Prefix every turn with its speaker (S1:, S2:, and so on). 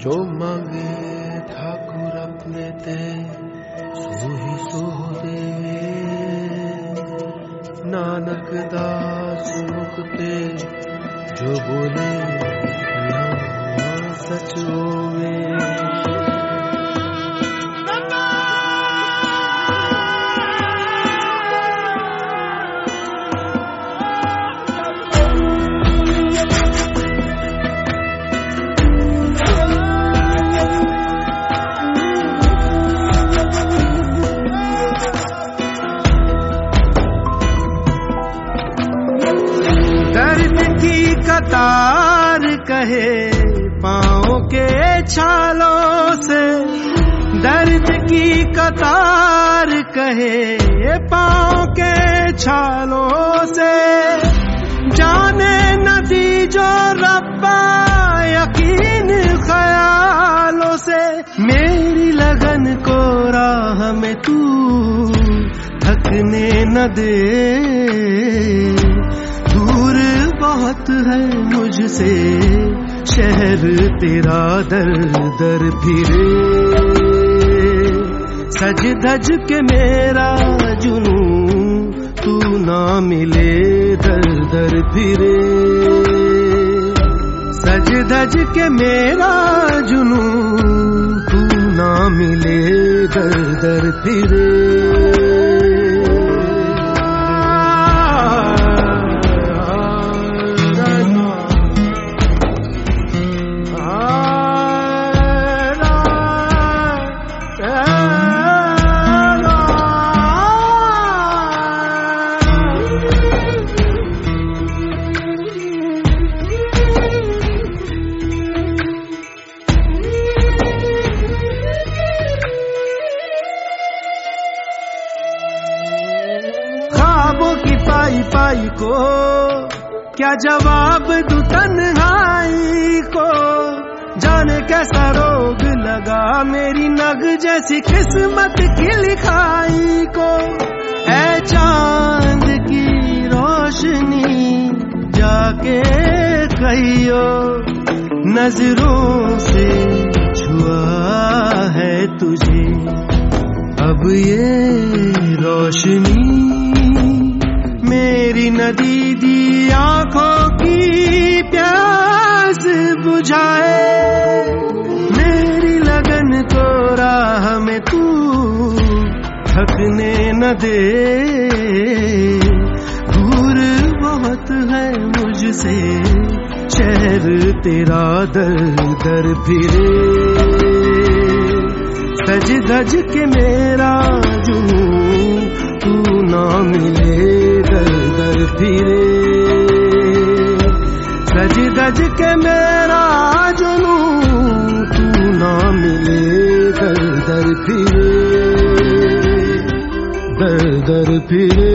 S1: जो मांगे ठाकुर अपने ते सोही सो देवे। नानक दास मुख ते जो बोले सच होवे।
S2: कतार कहे पाँव के छालों से, दर्द की कतार कहे पाँव के छालों से। जाने नदी जो रब्बा यकीन ख्यालों से। मेरी लगन को राह में तू थकने न दे। दूर बहुत है मुझसे शहर तेरा, दर दर फिरे। सज धज के मेरा जुनू तू ना मिले, दर दर फिरे। सज धज के मेरा जुनू तू ना मिले, दर दर फिरे। पाई को क्या जवाब दूं तन्हाई को। जाने कैसा रोग लगा मेरी नग जैसी किस्मत की लिखाई को। ऐ चांद की रोशनी जाके कहियो, नजरों से छुआ है तुझे अब ये रोशनी। मेरी नदी दी आंखों की प्यास बुझाए। मेरी लगन को राह में तू थकने न दे। दूर बहुत है मुझसे शहर तेरा, दर दर फिरे। सज धज के मेरा जुनू तू ना मिले, दर दर फिरे। सज धज के मेरा जुनू तू ना मिले, दर दर फिरे, दर दर फिरे।